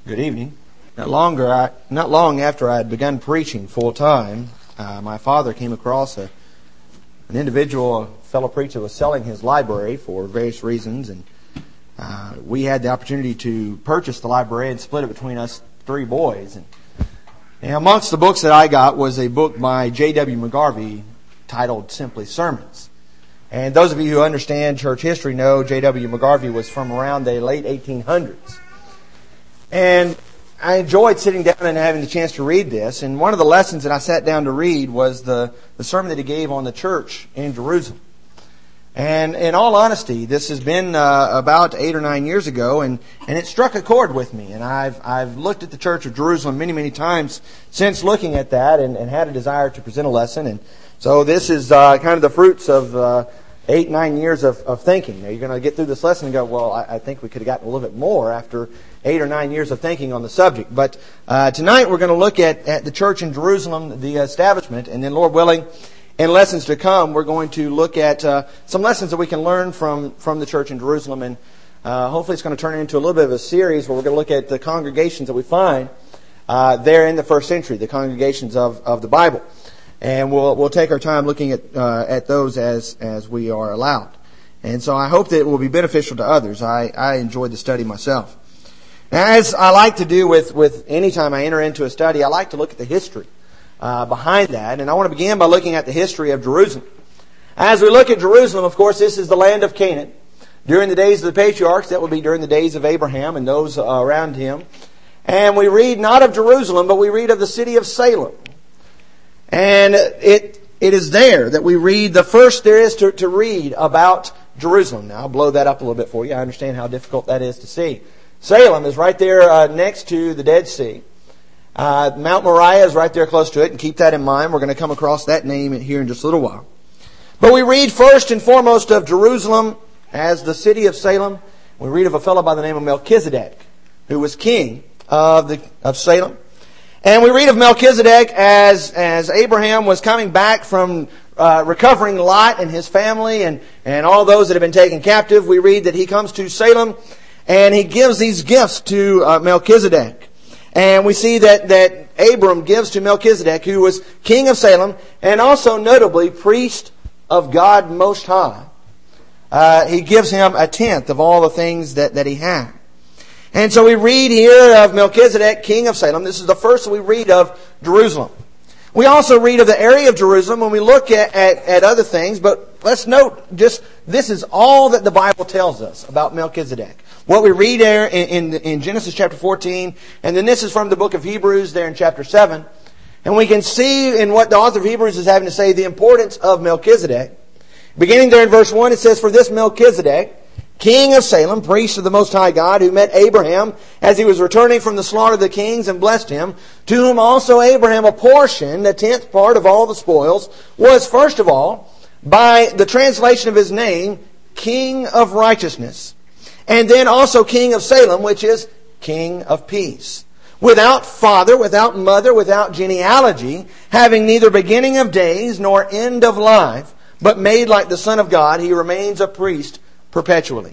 Good evening. Not long after I had begun preaching full time, my father came across an individual, a fellow preacher, was selling his library for various reasons, and we had the opportunity to purchase the library and split it between us three boys. And amongst the books that I got was a book by J.W. McGarvey titled simply Sermons. And those of you who understand church history know J.W. McGarvey was from around the late 1800s. And I enjoyed sitting down and having the chance to read this. And one of the lessons that I sat down to read was the sermon that he gave on the church in Jerusalem. And in all honesty, this has been about 8 or 9 years ago, and it struck a chord with me. And I've looked at the church of Jerusalem many, many times since looking at that and had a desire to present a lesson. And so this is kind of the fruits of 8, 9 years of thinking. Now you're going to get through this lesson and go, well, I think we could have gotten a little bit more after 8 or 9 years of thinking on the subject. But tonight we're going to look at the church in Jerusalem, the establishment, and then, Lord willing, in lessons to come, we're going to look at some lessons that we can learn from the church in Jerusalem. And hopefully it's going to turn into a little bit of a series where we're going to look at the congregations that we find there in the first century, the congregations of the Bible. And we'll take our time looking at those as we are allowed. And so I hope that it will be beneficial to others. I enjoyed the study myself. Now, as I like to do with any time I enter into a study, I like to look at the history behind that. And I want to begin by looking at the history of Jerusalem. As we look at Jerusalem, of course, this is the land of Canaan. During the days of the patriarchs, that would be during the days of Abraham and those around him. And we read not of Jerusalem, but we read of the city of Salem. And it is there that we read the first there is to read about Jerusalem. Now, I'll blow that up a little bit for you. I understand how difficult that is to see. Salem is right there next to the Dead Sea. Mount Moriah is right there close to it, and keep that in mind. We're going to come across that name here in just a little while. But we read first and foremost of Jerusalem as the city of Salem. We read of a fellow by the name of Melchizedek, who was king of Salem. And we read of Melchizedek as Abraham was coming back from recovering Lot and his family and all those that have been taken captive. We read that he comes to Salem and he gives these gifts to Melchizedek. And we see that Abram gives to Melchizedek, who was king of Salem, and also notably priest of God Most High. He gives him a tenth of all the things that he had. And so we read here of Melchizedek, king of Salem. This is the first that we read of Jerusalem. We also read of the area of Jerusalem when we look at other things, but let's note just this is all that the Bible tells us about Melchizedek. What we read there in Genesis chapter 14, and then this is from the book of Hebrews there in chapter 7. And we can see in what the author of Hebrews is having to say the importance of Melchizedek. Beginning there in verse 1, it says, "For this Melchizedek, king of Salem, priest of the Most High God, who met Abraham as he was returning from the slaughter of the kings and blessed him, to whom also Abraham apportioned the 10th part of all the spoils, was first of all, by the translation of his name, King of Righteousness, and then also King of Salem, which is King of Peace. Without father, without mother, without genealogy, having neither beginning of days nor end of life, but made like the Son of God, he remains a priest perpetually."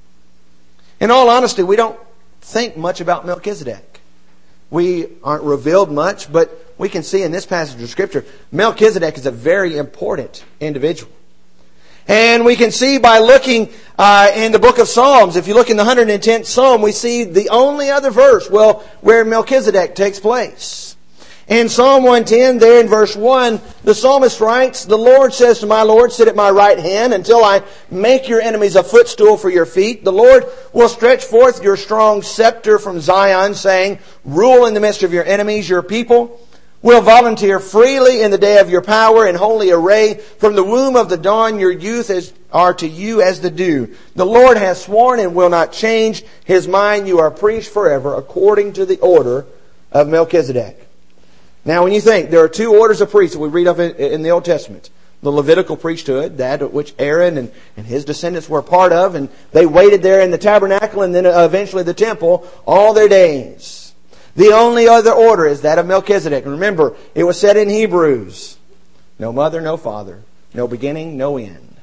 In all honesty, we don't think much about Melchizedek. We aren't revealed much, but we can see in this passage of Scripture, Melchizedek is a very important individual. And we can see by looking in the book of Psalms, if you look in the 110th Psalm, we see the only other verse where Melchizedek takes place. In Psalm 110, there in verse 1, the psalmist writes, "The Lord says to my Lord, sit at my right hand until I make your enemies a footstool for your feet. The Lord will stretch forth your strong scepter from Zion, saying, rule in the midst of your enemies. Your people will volunteer freely in the day of your power in holy array. From the womb of the dawn your youth are to you as the dew. The Lord has sworn and will not change his mind. You are priests forever according to the order of Melchizedek." Now, when you think, there are two orders of priests that we read of in the Old Testament. The Levitical priesthood, that which Aaron and his descendants were a part of, and they waited there in the tabernacle and then eventually the temple all their days. The only other order is that of Melchizedek. And remember, it was said in Hebrews, no mother, no father, no beginning, no end.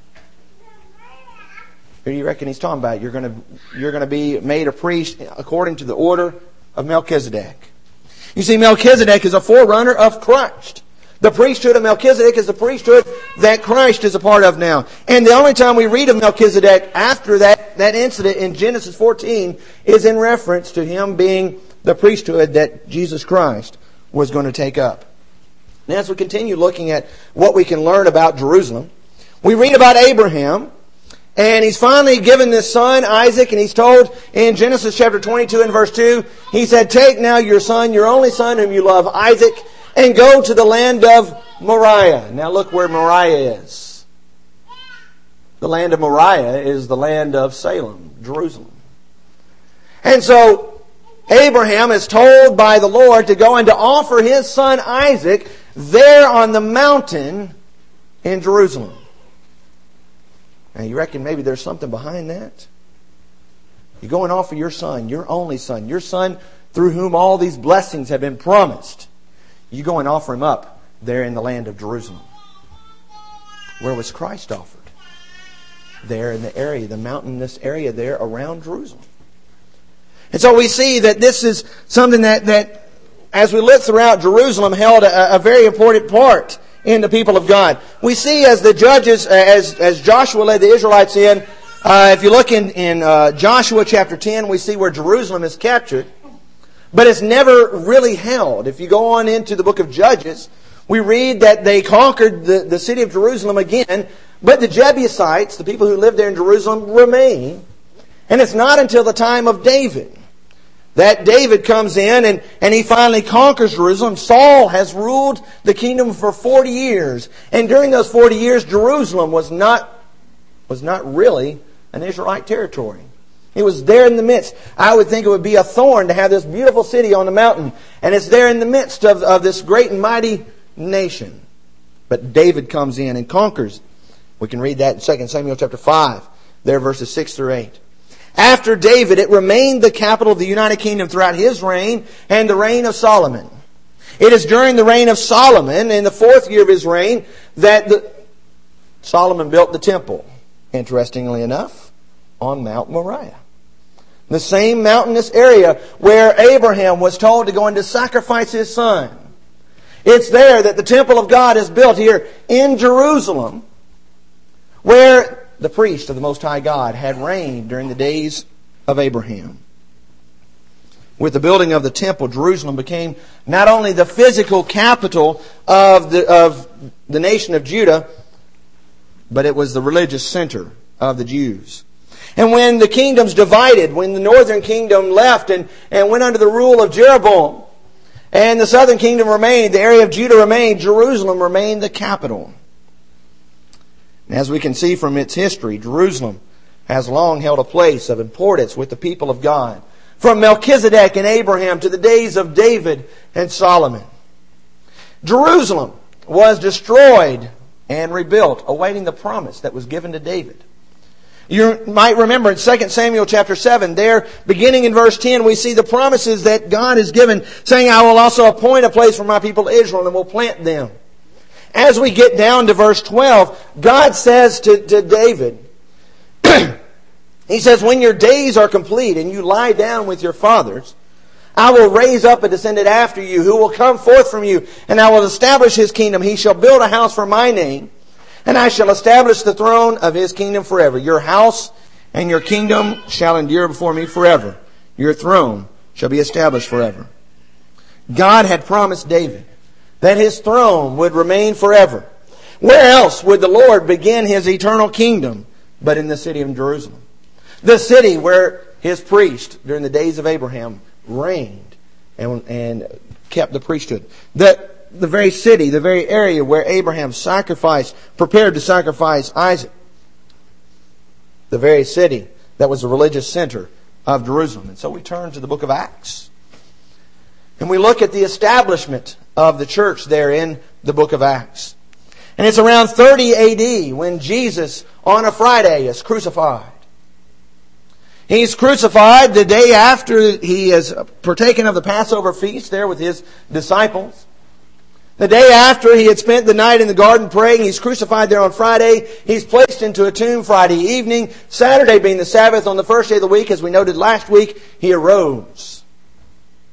Who do you reckon he's talking about? You're going to be made a priest according to the order of Melchizedek. You see, Melchizedek is a forerunner of Christ. The priesthood of Melchizedek is the priesthood that Christ is a part of now. And the only time we read of Melchizedek after that incident in Genesis 14 is in reference to him being the priesthood that Jesus Christ was going to take up. And as we continue looking at what we can learn about Jerusalem, we read about Abraham, and he's finally given this son, Isaac, and he's told in Genesis chapter 22 and verse 2, he said, "Take now your son, your only son whom you love, Isaac, and go to the land of Moriah." Now look where Moriah is. The land of Moriah is the land of Salem, Jerusalem. And so Abraham is told by the Lord to go and to offer his son Isaac there on the mountain in Jerusalem. Now you reckon maybe there's something behind that? You go and offer your son, your only son, your son through whom all these blessings have been promised. You go and offer him up there in the land of Jerusalem. Where was Christ offered? There in the area, the mountainous area there around Jerusalem. And so we see that this is something that as we look throughout Jerusalem, held a very important part in the people of God. We see as the judges, as Joshua led the Israelites in, if you look in Joshua chapter 10, we see where Jerusalem is captured, but it's never really held. If you go on into the book of Judges, we read that they conquered the city of Jerusalem again, but the Jebusites, the people who lived there in Jerusalem, remain. And it's not until the time of David that David comes in and he finally conquers Jerusalem. Saul has ruled the kingdom for 40 years. And during those 40 years, Jerusalem was not really an Israelite territory. It was there in the midst. I would think it would be a thorn to have this beautiful city on the mountain. And it's there in the midst of this great and mighty nation. But David comes in and conquers. We can read that in 2 Samuel chapter 5, there verses 6 through 8. After David, it remained the capital of the United Kingdom throughout his reign and the reign of Solomon. It is during the reign of Solomon, in the 4th year of his reign, that Solomon built the temple. Interestingly enough, on Mount Moriah. The same mountainous area where Abraham was told to go and to sacrifice his son. It's there that the temple of God is built here in Jerusalem, where the priest of the Most High God had reigned during the days of Abraham. With the building of the temple, Jerusalem became not only the physical capital of the nation of Judah, but it was the religious center of the Jews. And when the kingdoms divided, when the northern kingdom left and went under the rule of Jeroboam, and the southern kingdom remained, the area of Judah remained, Jerusalem remained the capital. As we can see from its history, Jerusalem has long held a place of importance with the people of God. From Melchizedek and Abraham to the days of David and Solomon. Jerusalem was destroyed and rebuilt, awaiting the promise that was given to David. You might remember in 2 Samuel chapter 7, there, beginning in verse 10, we see the promises that God has given, saying, "I will also appoint a place for my people Israel and will plant them." As we get down to verse 12, God says to David, He says, "When your days are complete and you lie down with your fathers, I will raise up a descendant after you who will come forth from you, and I will establish his kingdom. He shall build a house for my name, and I shall establish the throne of his kingdom forever. Your house and your kingdom shall endure before me forever. Your throne shall be established forever." God had promised David that his throne would remain forever. Where else would the Lord begin his eternal kingdom but in the city of Jerusalem? The city where his priest, during the days of Abraham, reigned and kept the priesthood. The very city, the very area where Abraham prepared to sacrifice Isaac. The very city that was the religious center of Jerusalem. And so we turn to the book of Acts. And we look at the establishment of the church there in the book of Acts. And it's around 30 AD when Jesus, on a Friday, is crucified. He's crucified the day after he has partaken of the Passover feast there with his disciples. The day after he had spent the night in the garden praying, he's crucified there on Friday. He's placed into a tomb Friday evening. Saturday being the Sabbath, on the first day of the week, as we noted last week, he arose.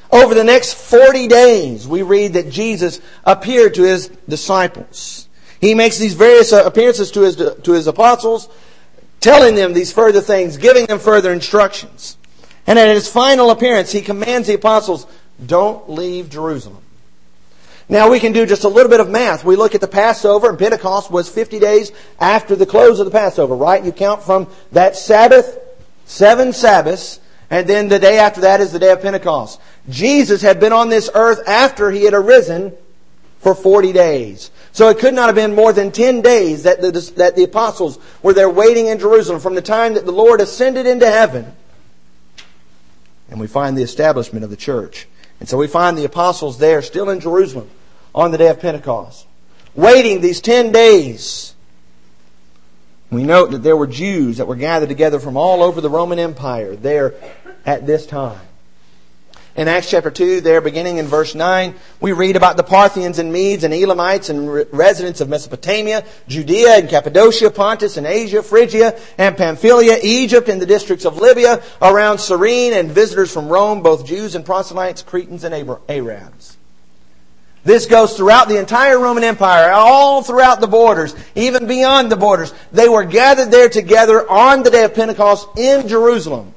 Over the next 40 days, we read that Jesus appeared to His disciples. He makes these various appearances to His apostles, telling them these further things, giving them further instructions. And at His final appearance, He commands the apostles, don't leave Jerusalem. Now we can do just a little bit of math. We look at the Passover, and Pentecost was 50 days after the close of the Passover, right? You count from that Sabbath, 7 Sabbaths, and then the day after that is the day of Pentecost. Jesus had been on this earth after He had arisen for 40 days. So it could not have been more than 10 days that the apostles were there waiting in Jerusalem from the time that the Lord ascended into heaven. And we find the establishment of the church. And so we find the apostles there still in Jerusalem on the day of Pentecost, waiting these 10 days. We note that there were Jews that were gathered together from all over the Roman Empire there at this time. In Acts chapter 2, there beginning in verse 9, we read about the Parthians and Medes and Elamites and residents of Mesopotamia, Judea and Cappadocia, Pontus and Asia, Phrygia and Pamphylia, Egypt and the districts of Libya, around Cyrene, and visitors from Rome, both Jews and proselytes, Cretans and Arabs. This goes throughout the entire Roman Empire, all throughout the borders, even beyond the borders. They were gathered there together on the day of Pentecost in Jerusalem.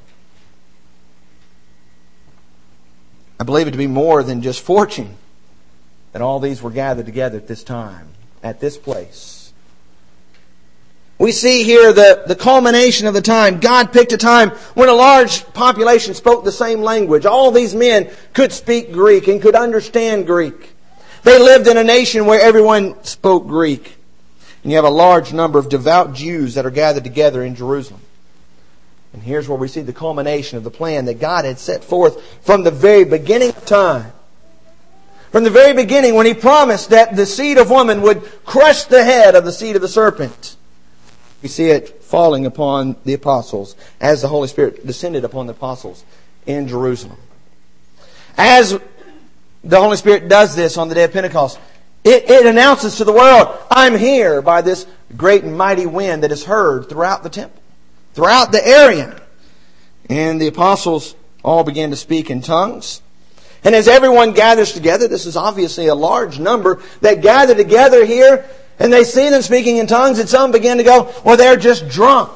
I believe it to be more than just fortune that all these were gathered together at this time, at this place. We see here the culmination of the time. God picked a time when a large population spoke the same language. All these men could speak Greek and could understand Greek. They lived in a nation where everyone spoke Greek. And you have a large number of devout Jews that are gathered together in Jerusalem. And here's where we see the culmination of the plan that God had set forth from the very beginning of time. From the very beginning, when He promised that the seed of woman would crush the head of the seed of the serpent. We see it falling upon the apostles as the Holy Spirit descended upon the apostles in Jerusalem. As the Holy Spirit does this on the day of Pentecost, it announces to the world, I'm here, by this great and mighty wind that is heard throughout the temple, throughout the area. And the apostles all began to speak in tongues. And as everyone gathers together, this is obviously a large number that gather together here, and they see them speaking in tongues, and some begin to go, well, they're just drunk.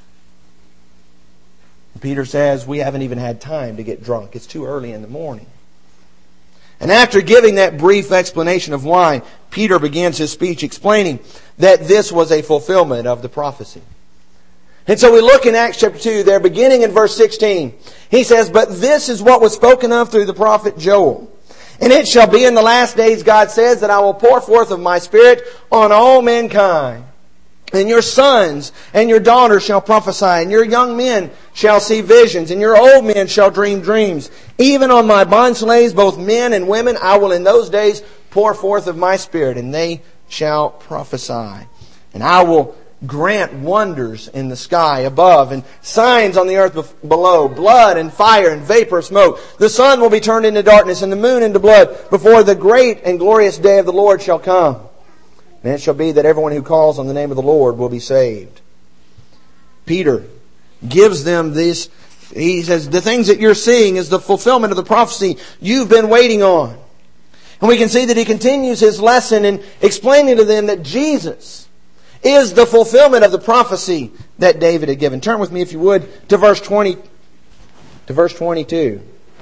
Peter says, we haven't even had time to get drunk. It's too early in the morning. And after giving that brief explanation of why, Peter begins his speech explaining that this was a fulfillment of the prophecy. And so we look in Acts chapter 2, there beginning in verse 16. He says, but this is what was spoken of through the prophet Joel. And it shall be in the last days, God says, that I will pour forth of my Spirit on all mankind. And your sons and your daughters shall prophesy, and your young men shall see visions, and your old men shall dream dreams. Even on my bondslaves, both men and women, I will in those days pour forth of my Spirit, and they shall prophesy. And I will grant wonders in the sky above, and signs on the earth below, blood and fire and vapor of smoke. The sun will be turned into darkness, and the moon into blood, before the great and glorious day of the Lord shall come. And it shall be that everyone who calls on the name of the Lord will be saved. Peter gives them this. He says, the things that you're seeing is the fulfillment of the prophecy you've been waiting on. And we can see that he continues his lesson in explaining to them that Jesus is the fulfillment of the prophecy that David had given. Turn with me, if you would, to verse 20, to verse 22.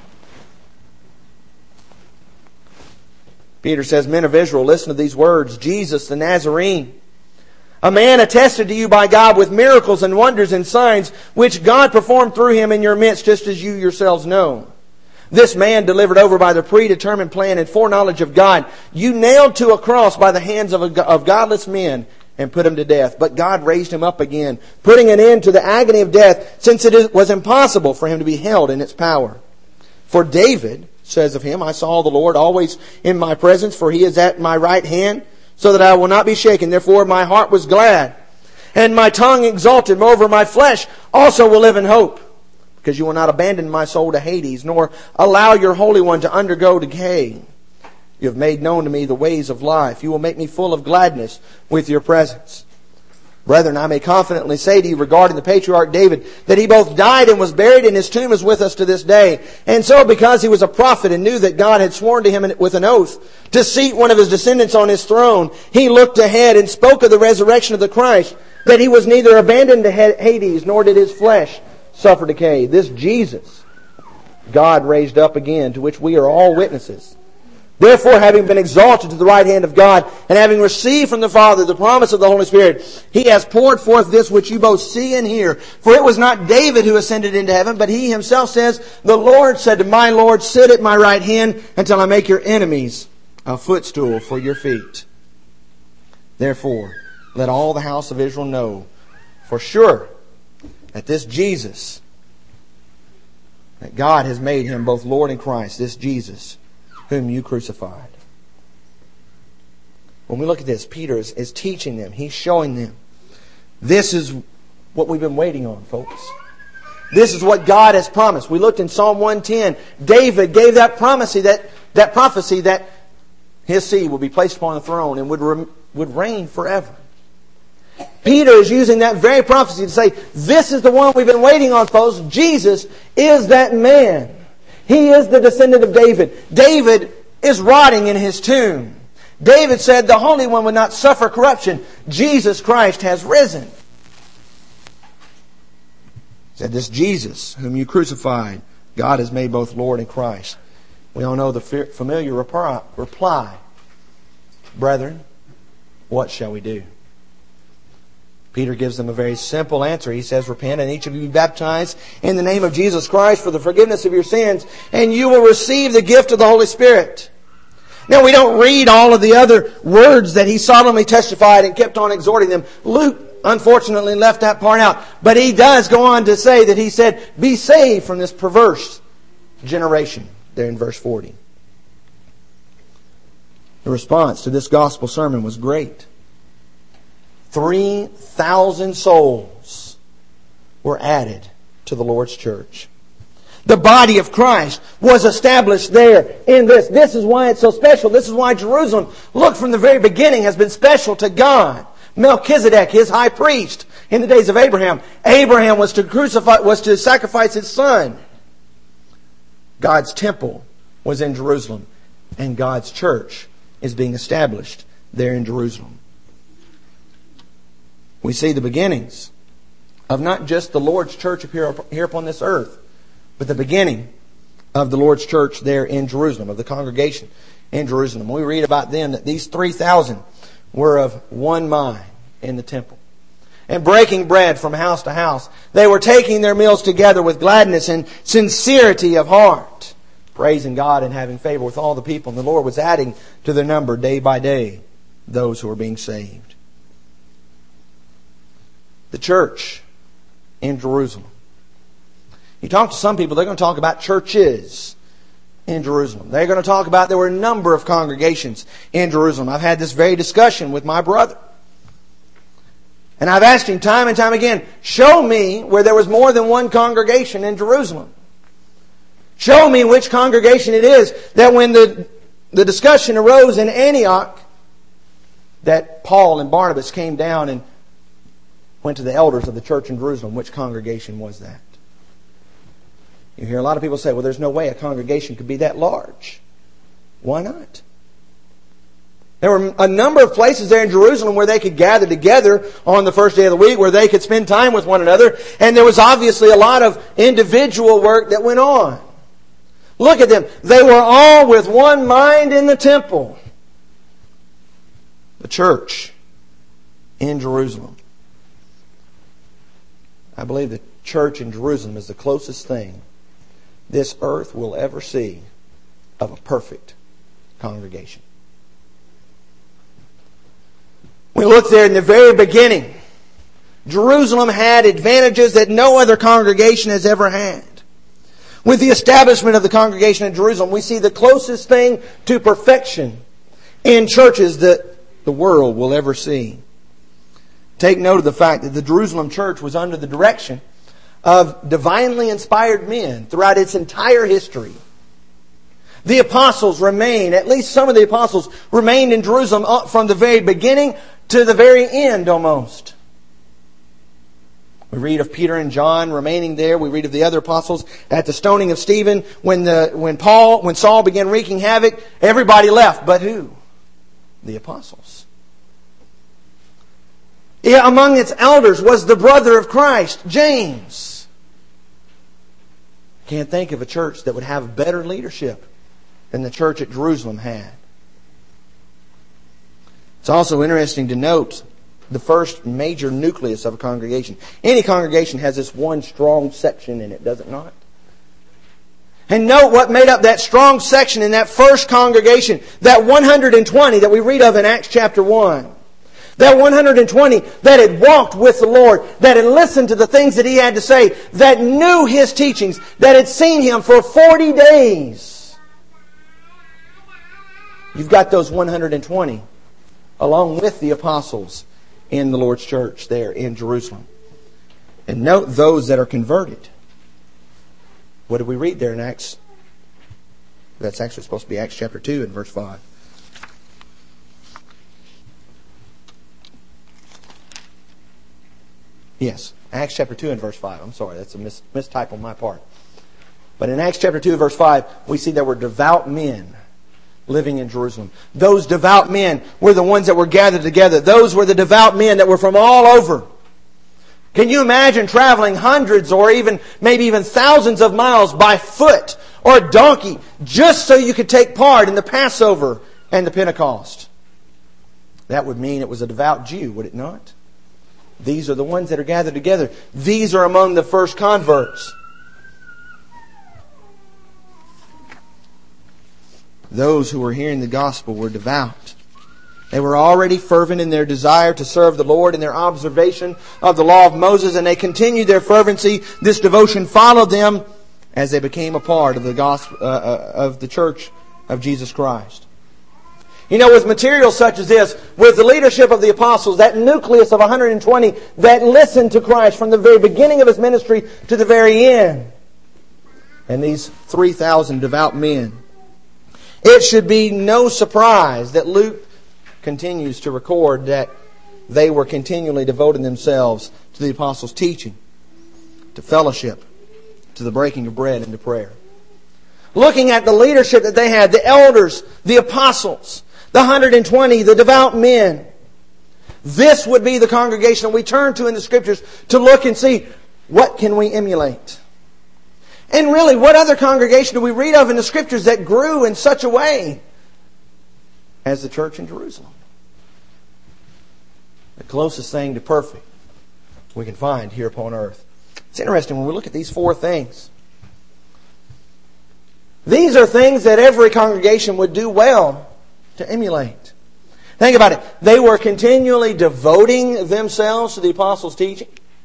Peter says, men of Israel, listen to these words. Jesus the Nazarene, a man attested to you by God with miracles and wonders and signs, which God performed through him in your midst, just as you yourselves know. This man, delivered over by the predetermined plan and foreknowledge of God, you nailed to a cross by the hands of godless men and put him to death. But God raised him up again, putting an end to the agony of death, since it was impossible for him to be held in its power. For David says of him, I saw the Lord always in my presence, for he is at my right hand, so that I will not be shaken. Therefore my heart was glad, and my tongue exalted. Moreover, my flesh also will live in hope, because you will not abandon my soul to Hades, nor allow your Holy One to undergo decay. You have made known to me the ways of life. You will make me full of gladness with your presence. Brethren, I may confidently say to you regarding the patriarch David, that he both died and was buried, and his tomb is with us to this day. And so, because he was a prophet and knew that God had sworn to him with an oath to seat one of his descendants on his throne, he looked ahead and spoke of the resurrection of the Christ, that he was neither abandoned to Hades, nor did his flesh suffer decay. This Jesus God raised up again, to which we are all witnesses. Therefore, having been exalted to the right hand of God, and having received from the Father the promise of the Holy Spirit, He has poured forth this which you both see and hear. For it was not David who ascended into heaven, but He Himself says, the Lord said to my Lord, sit at my right hand until I make your enemies a footstool for your feet. Therefore, let all the house of Israel know for sure that this Jesus, that God has made Him both Lord and Christ, this Jesus whom you crucified. When we look at this, Peter is teaching them. He's showing them. This is what we've been waiting on, folks. This is what God has promised. We looked in Psalm 110. David gave that prophecy that his seed would be placed upon the throne and would reign forever. Peter is using that very prophecy to say, this is the one we've been waiting on, folks. Jesus is that man. He is the descendant of David. David is rotting in his tomb. David said the Holy One would not suffer corruption. Jesus Christ has risen. He said, this Jesus whom you crucified, God has made both Lord and Christ. We all know the familiar reply. Brethren, what shall we do? Peter gives them a very simple answer. He says, repent and each of you be baptized in the name of Jesus Christ for the forgiveness of your sins, and you will receive the gift of the Holy Spirit. Now, we don't read all of the other words that he solemnly testified and kept on exhorting them. Luke, unfortunately, left that part out. But he does go on to say that he said, be saved from this perverse generation, there in verse 40. The response to this gospel sermon was great. 3,000 souls were added to the Lord's church. The body of Christ was established there in this. This is why it's so special. This is why Jerusalem, look, from the very beginning has been special to God. Melchizedek, his high priest in the days of Abraham. Abraham was to sacrifice his son. God's temple was in Jerusalem, and God's church is being established there in Jerusalem. We see the beginnings of not just the Lord's church here upon this earth, but the beginning of the Lord's church there in Jerusalem, of the congregation in Jerusalem. We read about them that these 3,000 were of one mind in the temple. And breaking bread from house to house, they were taking their meals together with gladness and sincerity of heart, praising God and having favor with all the people. And the Lord was adding to their number day by day those who were being saved. The church in Jerusalem. You talk to some people, they're going to talk about churches in Jerusalem. They're going to talk about there were a number of congregations in Jerusalem. I've had this very discussion with my brother. And I've asked him time and time again, show me where there was more than one congregation in Jerusalem. Show me which congregation it is that when the discussion arose in Antioch, that Paul and Barnabas came down and went to the elders of the church in Jerusalem. Which congregation was that? You hear a lot of people say, well, there's no way a congregation could be that large. Why not? There were a number of places there in Jerusalem where they could gather together on the first day of the week, where they could spend time with one another. And there was obviously a lot of individual work that went on. Look at them. They were all with one mind in the temple. The church in Jerusalem. I believe the church in Jerusalem is the closest thing this earth will ever see of a perfect congregation. We look there in the very beginning. Jerusalem had advantages that no other congregation has ever had. With the establishment of the congregation in Jerusalem, we see the closest thing to perfection in churches that the world will ever see. Take note of the fact that the Jerusalem church was under the direction of divinely inspired men throughout its entire history. The apostles remained, at least some of the apostles remained in Jerusalem from the very beginning to the very end almost. We read of Peter and John remaining there. We read of the other apostles at the stoning of Stephen. When Saul began wreaking havoc, everybody left. But who? The apostles. Yeah, among its elders was the brother of Christ, James. Can't think of a church that would have better leadership than the church at Jerusalem had. It's also interesting to note the first major nucleus of a congregation. Any congregation has this one strong section in it, does it not? And note what made up that strong section in that first congregation, that 120 that we read of in Acts chapter 1. That 120 that had walked with the Lord, that had listened to the things that He had to say, that knew His teachings, that had seen Him for 40 days. You've got those 120 along with the apostles in the Lord's church there in Jerusalem. And note those that are converted. What did we read there in Acts? That's actually supposed to be Acts chapter 2 and verse 5. Yes, Acts chapter 2 and verse 5. I'm sorry, that's a mistype on my part. But in Acts chapter 2 verse 5, we see there were devout men living in Jerusalem. Those devout men were the ones that were gathered together. Those were the devout men that were from all over. Can you imagine traveling hundreds or maybe even thousands of miles by foot or donkey just so you could take part in the Passover and the Pentecost? That would mean it was a devout Jew, would it not? These are the ones that are gathered together. These are among the first converts. Those who were hearing the gospel were devout. They were already fervent in their desire to serve the Lord in their observation of the law of Moses, and they continued their fervency. This devotion followed them as they became a part of the gospel of the church of Jesus Christ. You know, with material such as this, with the leadership of the apostles, that nucleus of 120 that listened to Christ from the very beginning of His ministry to the very end, and these 3,000 devout men, it should be no surprise that Luke continues to record that they were continually devoting themselves to the apostles' teaching, to fellowship, to the breaking of bread, and to prayer. Looking at the leadership that they had, the elders, the apostles, the 120, the devout men, this would be the congregation that we turn to in the Scriptures to look and see, what can we emulate? And really, what other congregation do we read of in the Scriptures that grew in such a way as the church in Jerusalem? The closest thing to perfect we can find here upon earth. It's interesting when we look at these four things. These are things that every congregation would do well to emulate. Think about it. They were continually devoting themselves to the apostles' teaching.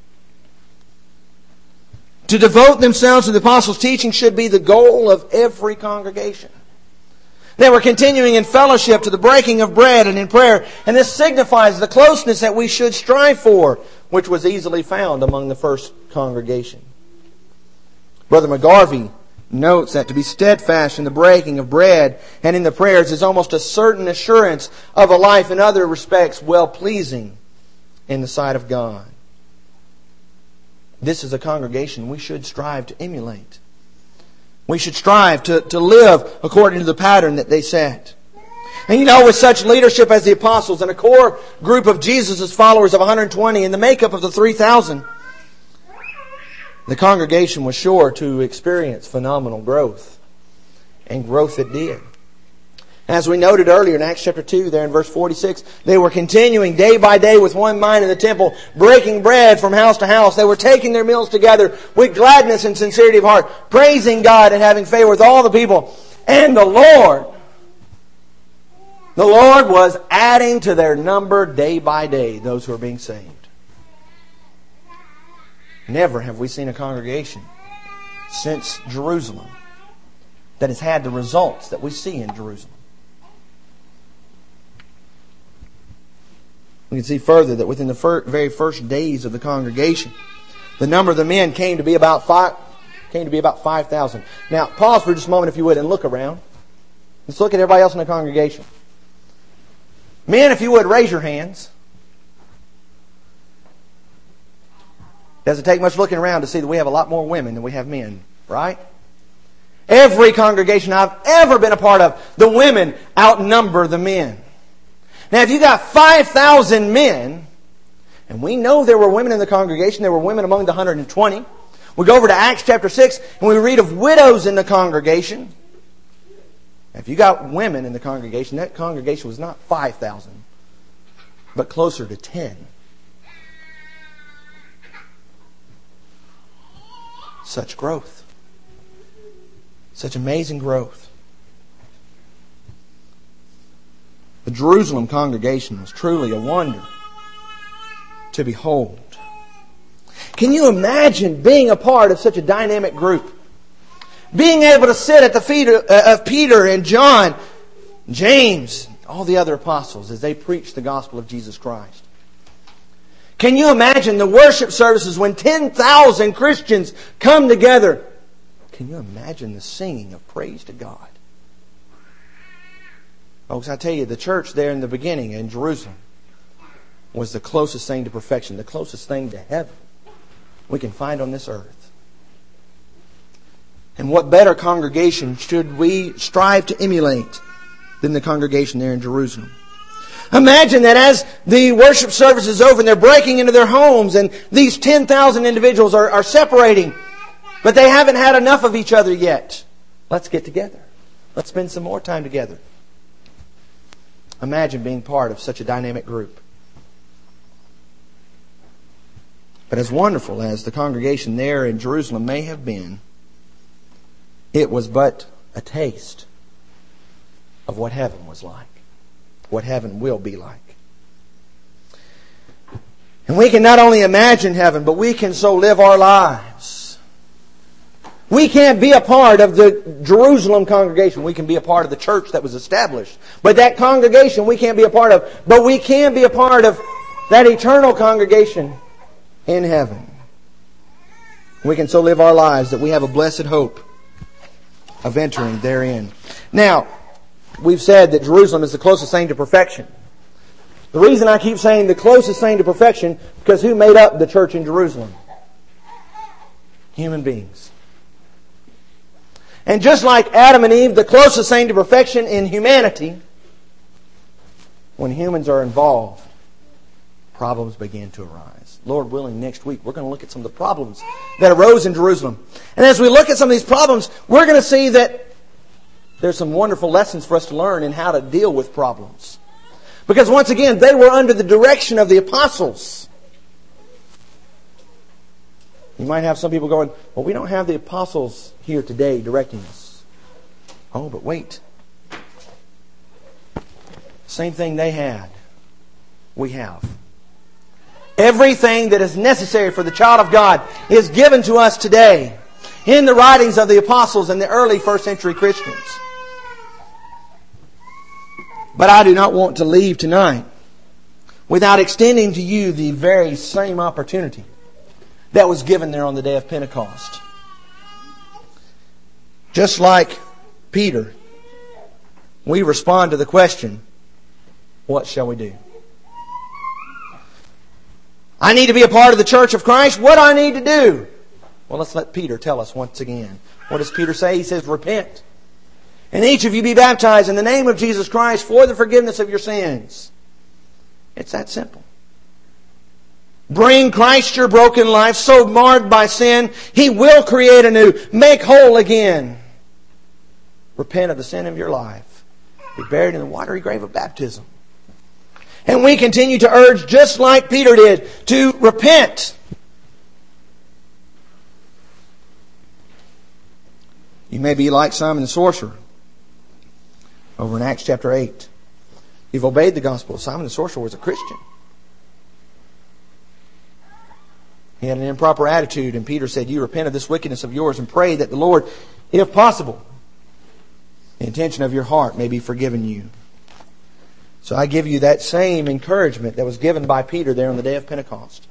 To devote themselves to the apostles' teaching should be the goal of every congregation. They were continuing in fellowship to the breaking of bread and in prayer. And this signifies the closeness that we should strive for, which was easily found among the first congregation. Brother McGarvey notes that to be steadfast in the breaking of bread and in the prayers is almost a certain assurance of a life in other respects well-pleasing in the sight of God. This is a congregation we should strive to emulate. We should strive to live according to the pattern that they set. And you know, with such leadership as the apostles and a core group of Jesus' followers of 120 and the makeup of the 3,000, the congregation was sure to experience phenomenal growth. And growth it did. As we noted earlier in Acts chapter 2, there in verse 46, they were continuing day by day with one mind in the temple, breaking bread from house to house. They were taking their meals together with gladness and sincerity of heart, praising God and having favor with all the people. And the Lord was adding to their number day by day those who are being saved. Never have we seen a congregation since Jerusalem that has had the results that we see in Jerusalem. We can see further that within the very first days of the congregation, the number of the men came to be about 5,000. Now, pause for just a moment, if you would, and look around. Let's look at everybody else in the congregation. Men, if you would, raise your hands. Doesn't take much looking around to see that we have a lot more women than we have men, right? Every congregation I've ever been a part of, the women outnumber the men. Now, if you got 5,000 men, and we know there were women in the congregation, there were women among the 120. We go over to Acts chapter 6, and we read of widows in the congregation. If you got women in the congregation, that congregation was not 5,000, but closer to 10. Such growth. Such amazing growth. The Jerusalem congregation was truly a wonder to behold. Can you imagine being a part of such a dynamic group? Being able to sit at the feet of Peter and John, James, all the other apostles as they preached the gospel of Jesus Christ. Can you imagine the worship services when 10,000 Christians come together? Can you imagine the singing of praise to God? Folks, I tell you, the church there in the beginning in Jerusalem was the closest thing to perfection, the closest thing to heaven we can find on this earth. And what better congregation should we strive to emulate than the congregation there in Jerusalem? Imagine that as the worship service is over and they're breaking into their homes and these 10,000 individuals are separating, but they haven't had enough of each other yet. Let's get together. Let's spend some more time together. Imagine being part of such a dynamic group. But as wonderful as the congregation there in Jerusalem may have been, it was but a taste of what heaven was like, what heaven will be like. And we can not only imagine heaven, but we can so live our lives. We can't be a part of the Jerusalem congregation. We can be a part of the church that was established. But that congregation we can't be a part of. But we can be a part of that eternal congregation in heaven. We can so live our lives that we have a blessed hope of entering therein. Now, we've said that Jerusalem is the closest thing to perfection. The reason I keep saying the closest thing to perfection, because who made up the church in Jerusalem? Human beings. And just like Adam and Eve, the closest thing to perfection in humanity, when humans are involved, problems begin to arise. Lord willing, next week we're going to look at some of the problems that arose in Jerusalem. And as we look at some of these problems, we're going to see that there's some wonderful lessons for us to learn in how to deal with problems. Because once again, they were under the direction of the apostles. You might have some people going, well, we don't have the apostles here today directing us. Oh, but wait. Same thing they had, we have. Everything that is necessary for the child of God is given to us today in the writings of the apostles and the early first century Christians. But I do not want to leave tonight without extending to you the very same opportunity that was given there on the day of Pentecost. Just like Peter, we respond to the question, what shall we do? I need to be a part of the church of Christ. What do I need to do? Well, let's let Peter tell us once again. What does Peter say? He says, repent. And each of you be baptized in the name of Jesus Christ for the forgiveness of your sins. It's that simple. Bring Christ your broken life, so marred by sin, He will create anew, make whole again. Repent of the sin of your life. Be buried in the watery grave of baptism. And we continue to urge, just like Peter did, to repent. You may be like Simon the sorcerer over in Acts chapter 8. You've obeyed the gospel. Simon the sorcerer was a Christian. He had an improper attitude, and Peter said, you repent of this wickedness of yours and pray that the Lord, if possible, the intention of your heart may be forgiven you. So I give you that same encouragement that was given by Peter there on the day of Pentecost.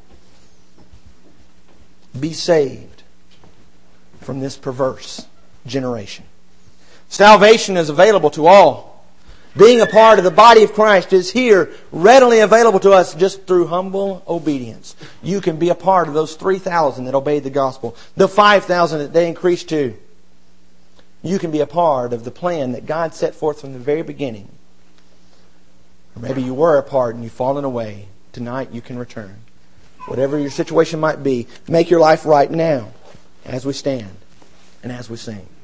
Be saved from this perverse generation. Salvation is available to all. Being a part of the body of Christ is here, readily available to us just through humble obedience. You can be a part of those 3,000 that obeyed the gospel, the 5,000 that they increased to. You can be a part of the plan that God set forth from the very beginning. Or maybe you were a part and you've fallen away. Tonight you can return. Whatever your situation might be, make your life right now as we stand and as we sing.